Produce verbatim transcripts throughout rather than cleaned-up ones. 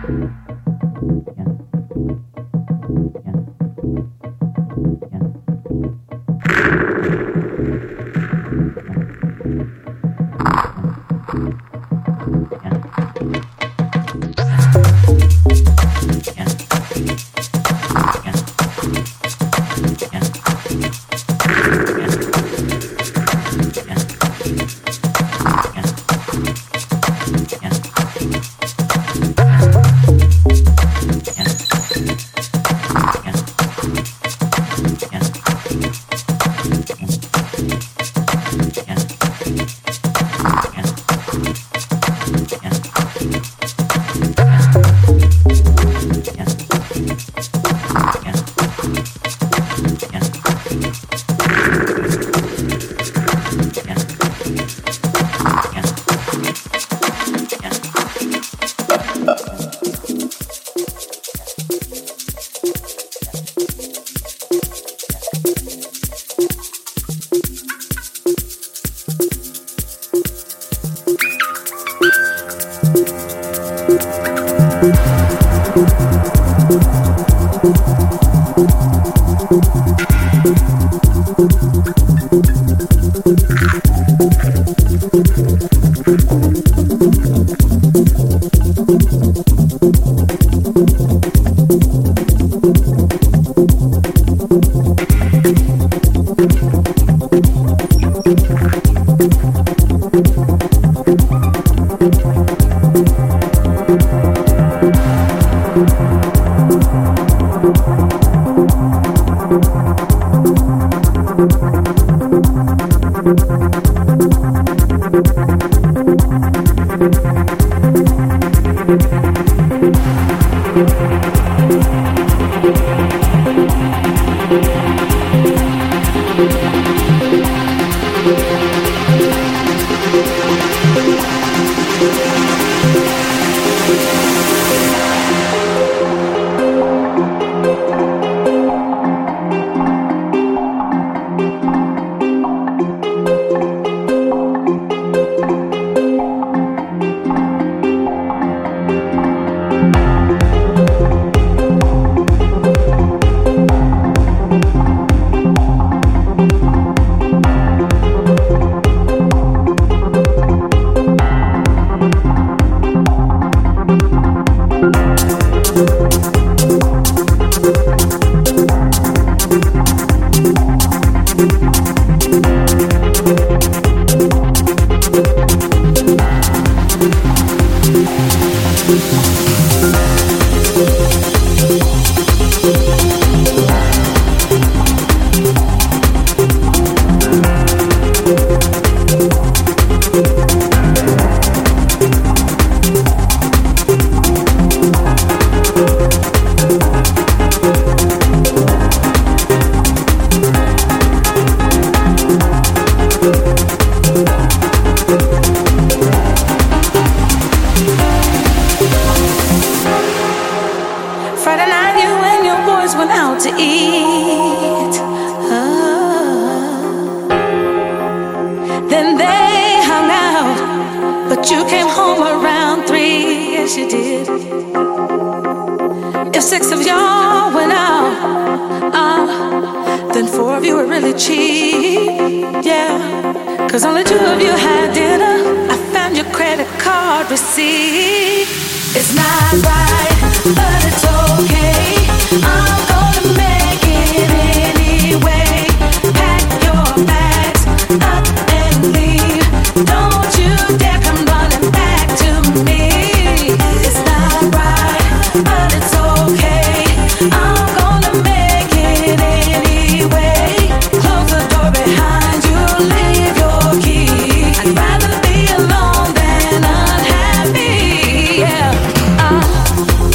I'd rather be alone than unhappy. Yeah. Uh.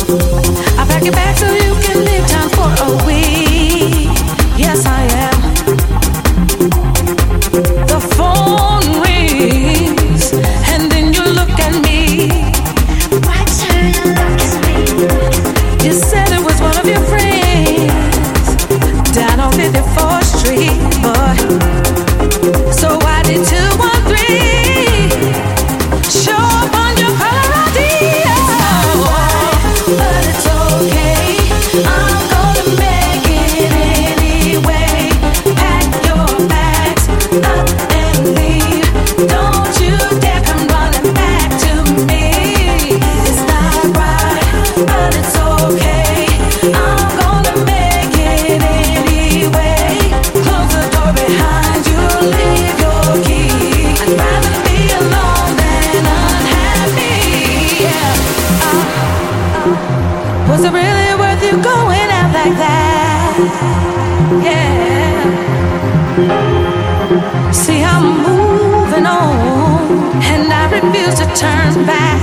like that. Yeah. See, I'm moving on, and I refuse to turn back.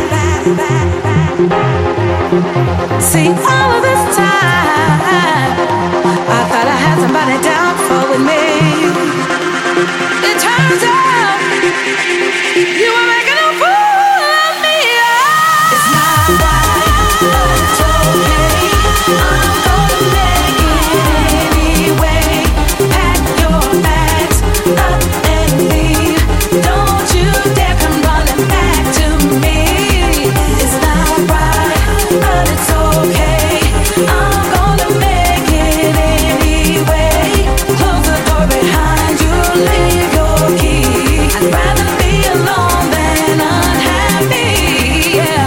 See, all of this time, I thought I had somebody down for with me. It turns out you were making a fool of me. It's not right, but it's okay. I'm gonna make it anyway. Pack your bags up and leave. Don't you dare come running back to me. It's not right, but it's okay. I'm gonna make it anyway. Close the door behind you, leave your key. I'd rather be alone than unhappy. Yeah.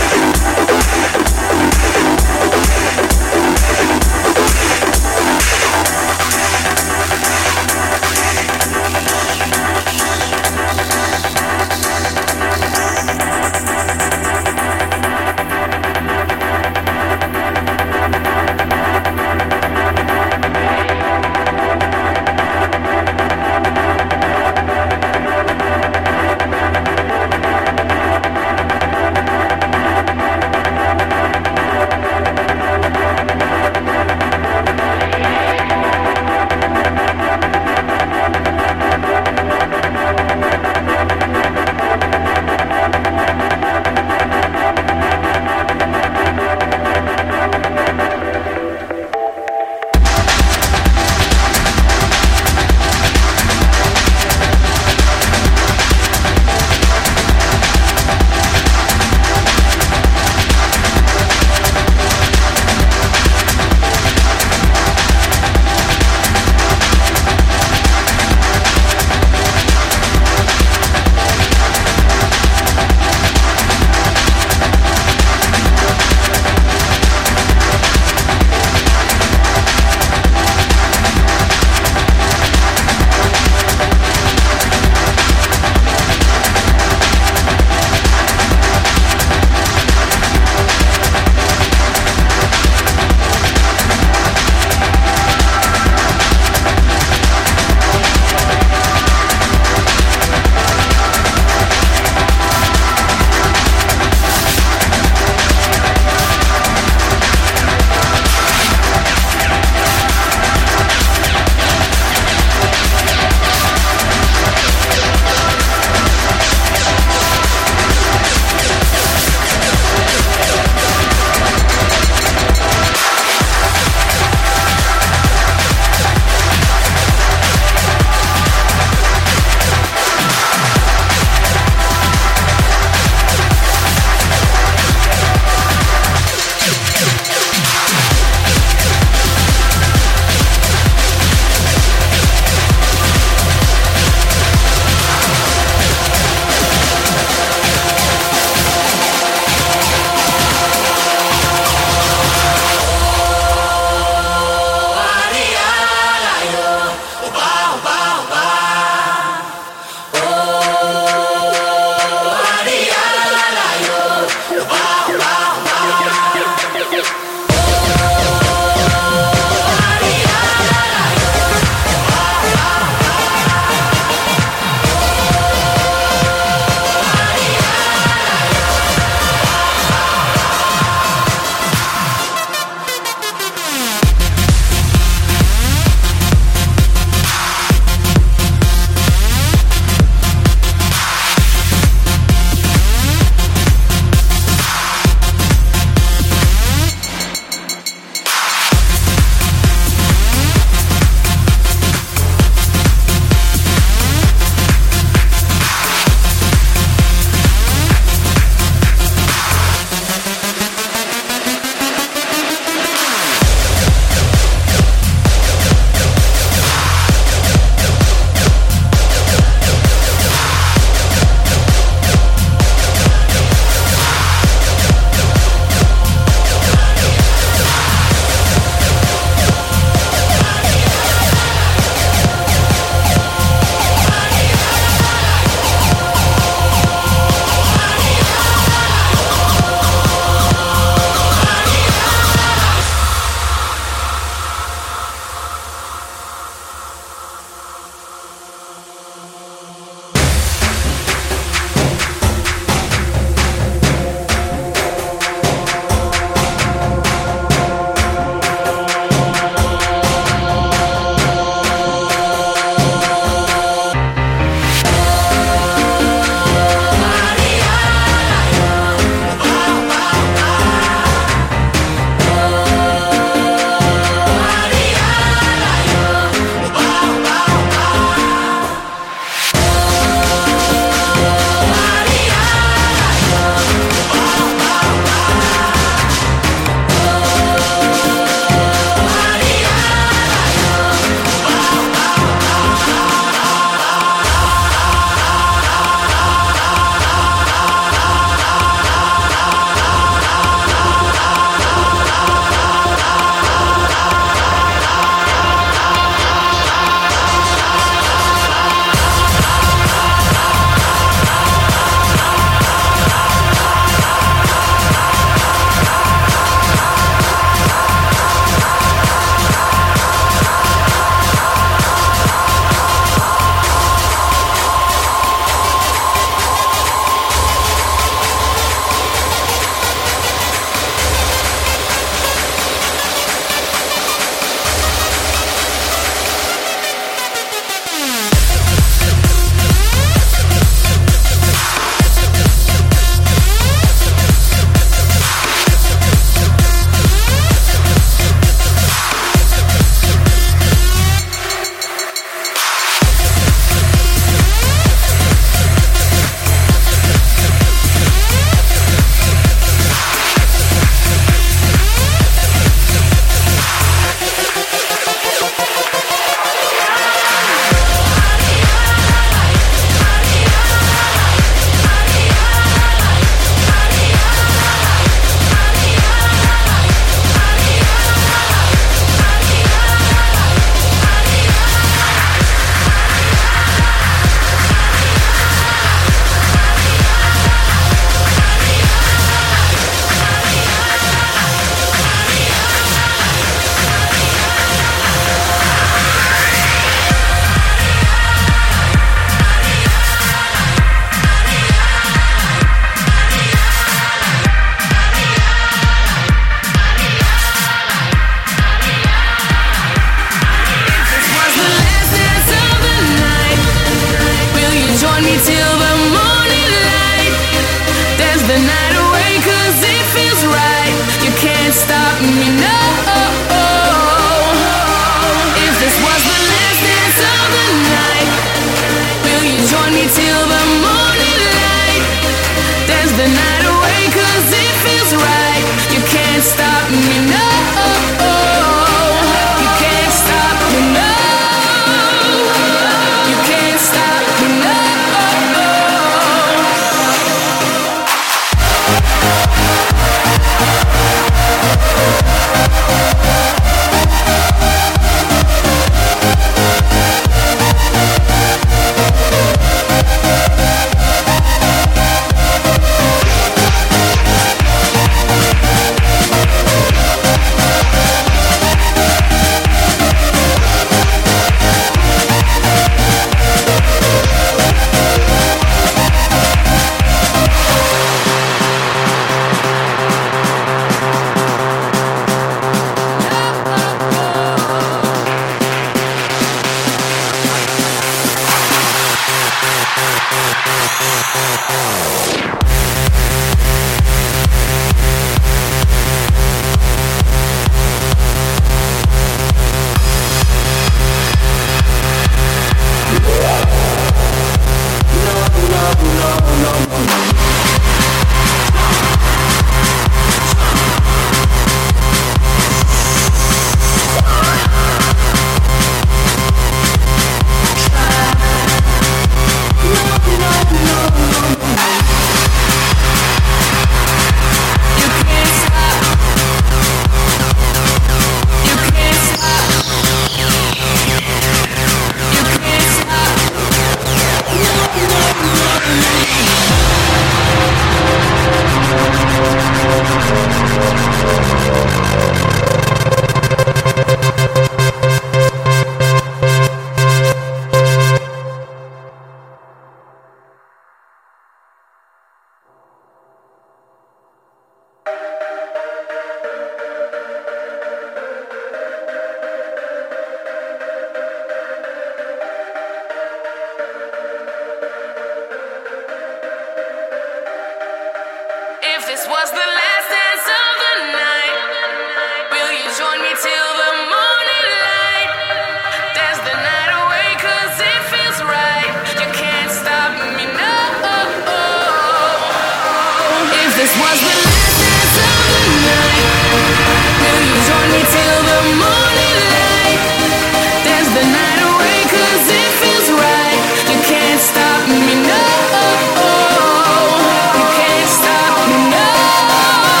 Stop me, no.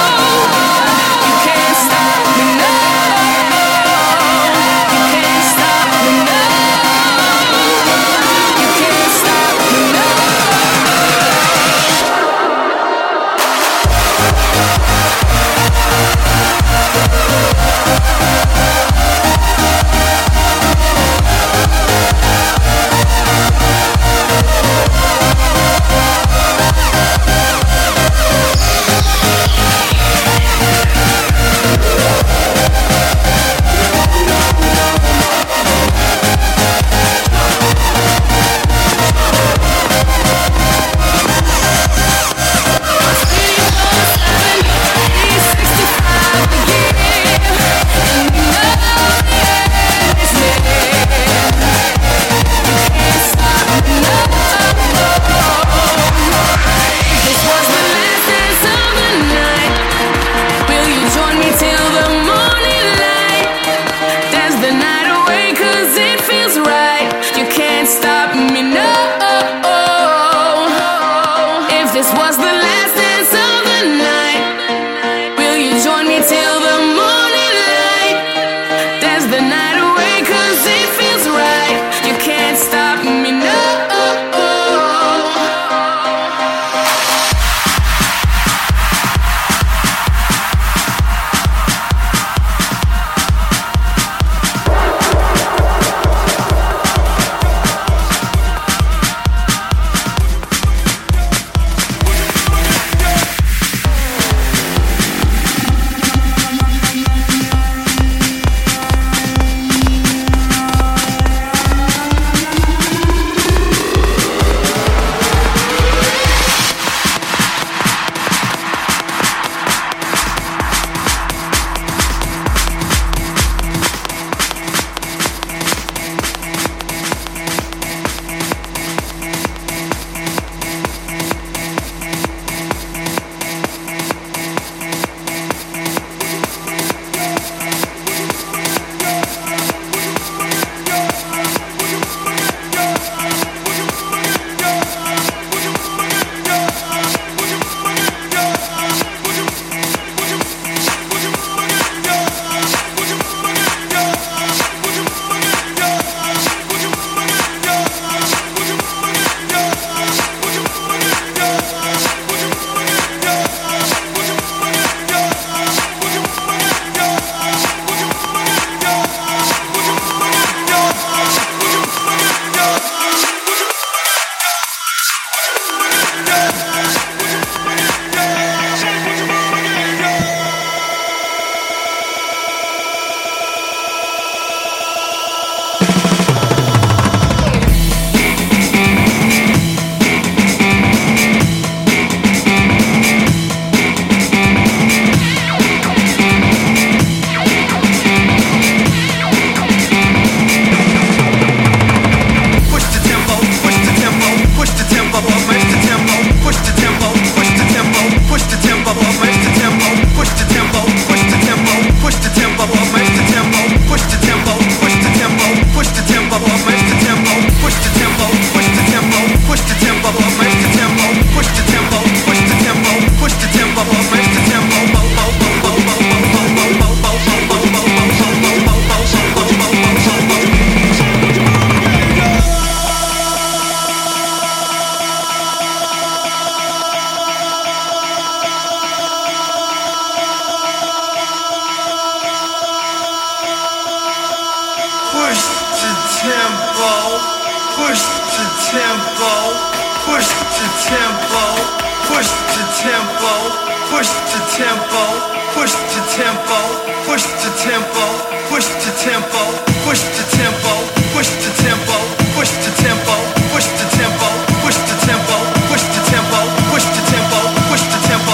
tempo, push the tempo, push the tempo, push the tempo, push the tempo, push the tempo, push the tempo, push the tempo, push the tempo, push the tempo, push the tempo, push the tempo, push the tempo, push the tempo, push the tempo.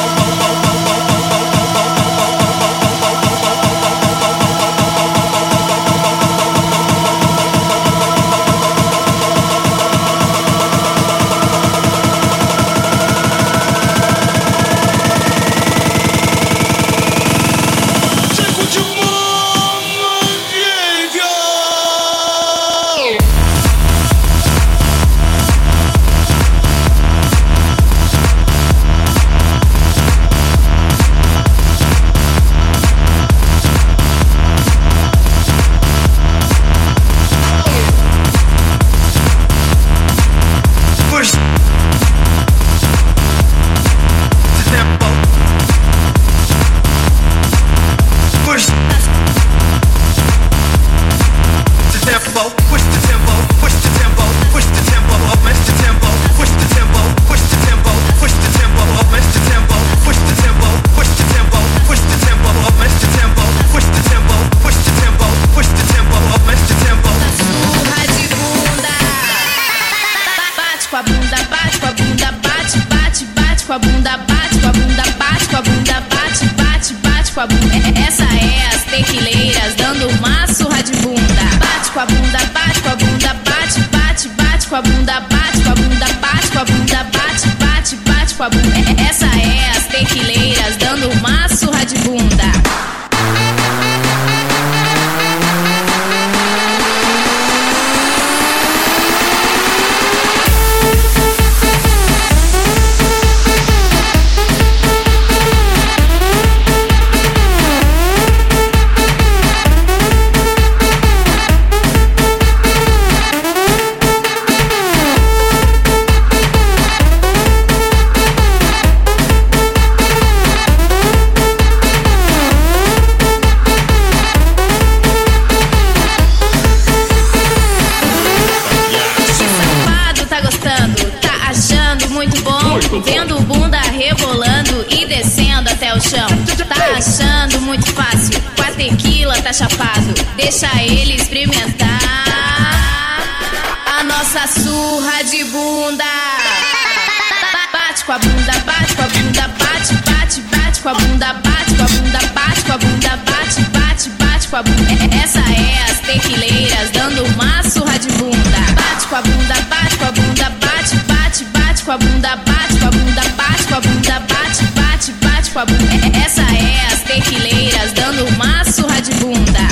Essa é as tequileiras dando uma surra de bunda. Bate com a bunda, bate com a bunda, bate, bate, bate com a bunda, bate com a bunda, bate com a bunda, bate, bate, bate com a bunda. Essa é as tequileiras dando uma surra de bunda. Vendo bunda rebolando e descendo até o chão. Tá achando muito fácil, com a tequila tá chapado. Deixa ele experimentar a nossa surra de bunda. Bate com a bunda, bate com a bunda, bate, bate, bate com a bunda, bate com a bunda, bate com a bunda, bate, bate, bate com a bunda. Essa é as tequileiras dando uma surra de bunda. Bate com a bunda, bate com a bunda, bate, bate, bate com a bunda, bate com a bunda, bate com a bunda, bate, bate, bate com a bunda. Essa é as tequileiras dando uma surra de bunda.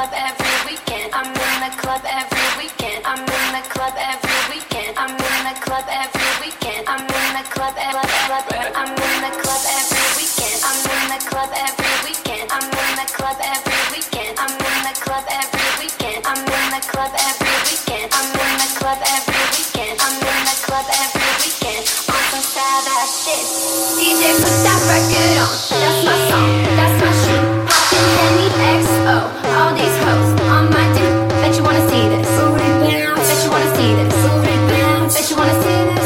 club every weekend. I'm in the club every weekend. I'm in the club every weekend. I'm in the club every weekend. I'm in the club every weekend. I'm in the club every weekend. I'm in the club every weekend. I'm in the club every weekend. I'm in the club every weekend. I'm in the club every weekend. I'm in the club every weekend. I'm in the club every weekend. On some sad ass shit. D J, put that record on. That's my song. That's my shit. Poppin' Henny X O. All these hoes on my dick. Bet you wanna see this. Bet you wanna see this. Bet you wanna see this.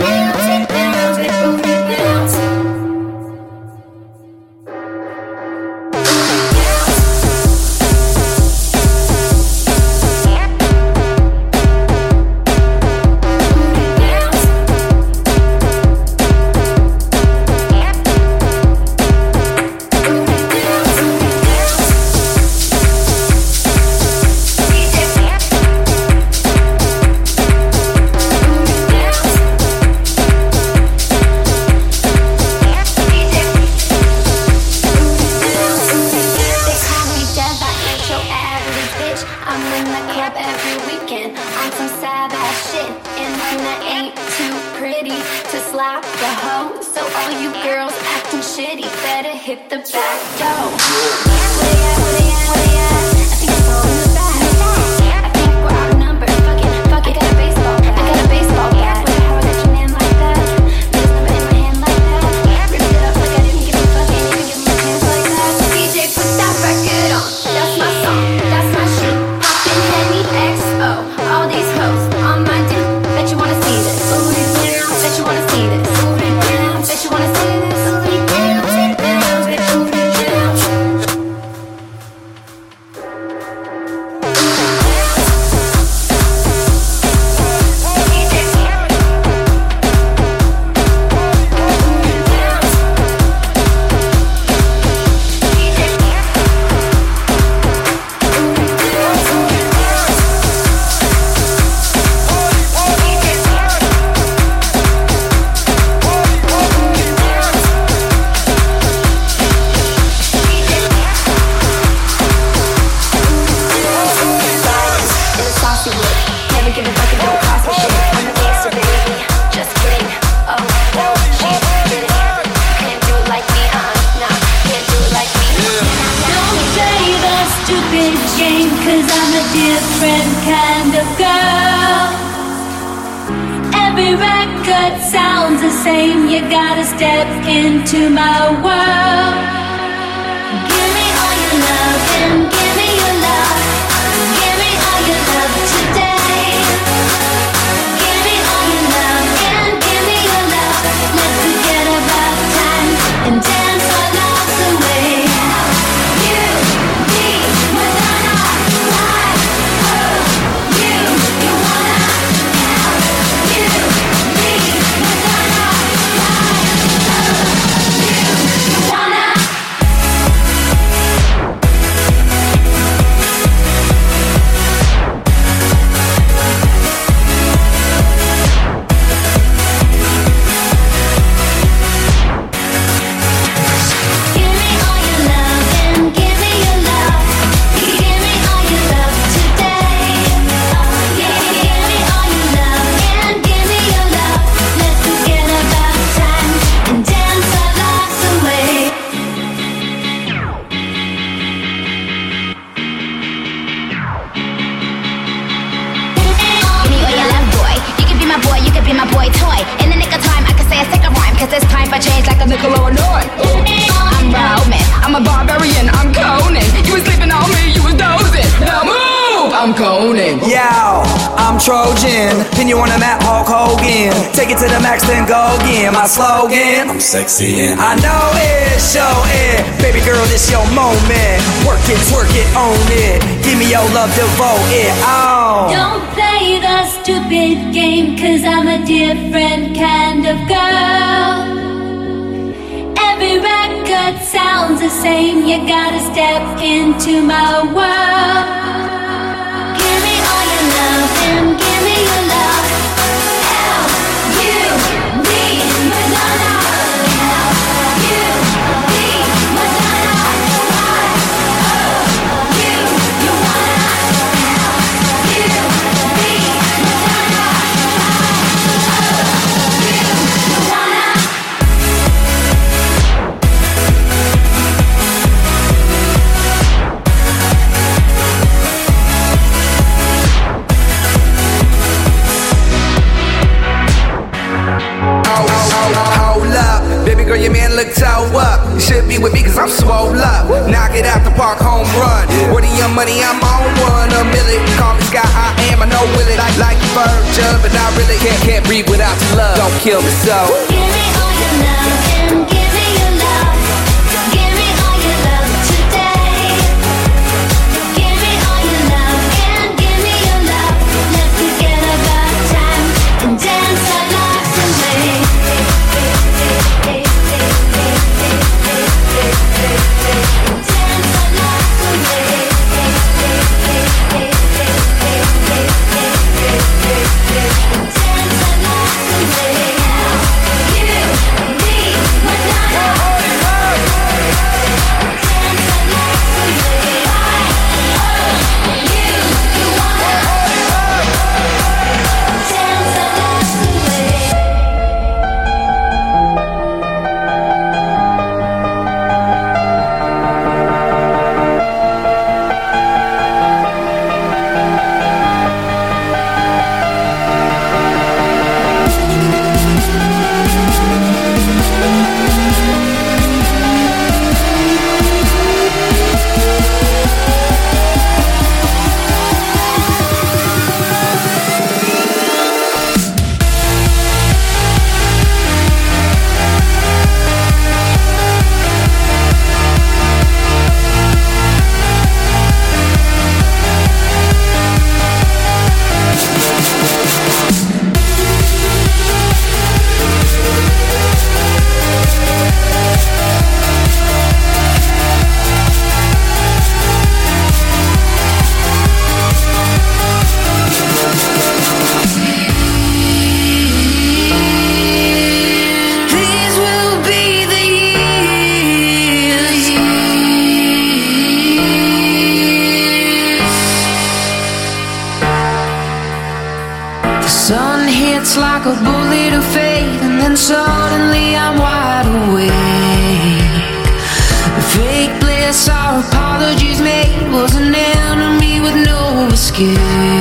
Slogan, I'm sexy and I know it, show it. Baby girl, this your moment. Work it, twerk it, own it. Give me your love, devote it all. Don't play the stupid game, cause I'm a different kind of girl. Every record sounds the same. You gotta step into my world. Give me all your love and give me your love. You I'm swole up, knock it out the park, home run. With the young money, I'm on one. A million, call me Sky, I am, I know Willie. Like, like Virgin, but I really can't, can't breathe without your love. Don't kill me so. Give me all your love and give me your love. Give me all your love today. Give me all your love and give me your love. Let's forget about time and dance our lives away. Dance our lives away. Dance our lives away. You, me, Madonna. Dance our lives away. I, you, you wanna. Dance our lives away. These will be the years. The sun hits like a bullet of fate, and then suddenly I'm wide awake. The fake bliss our apologies made was an enemy with no escape.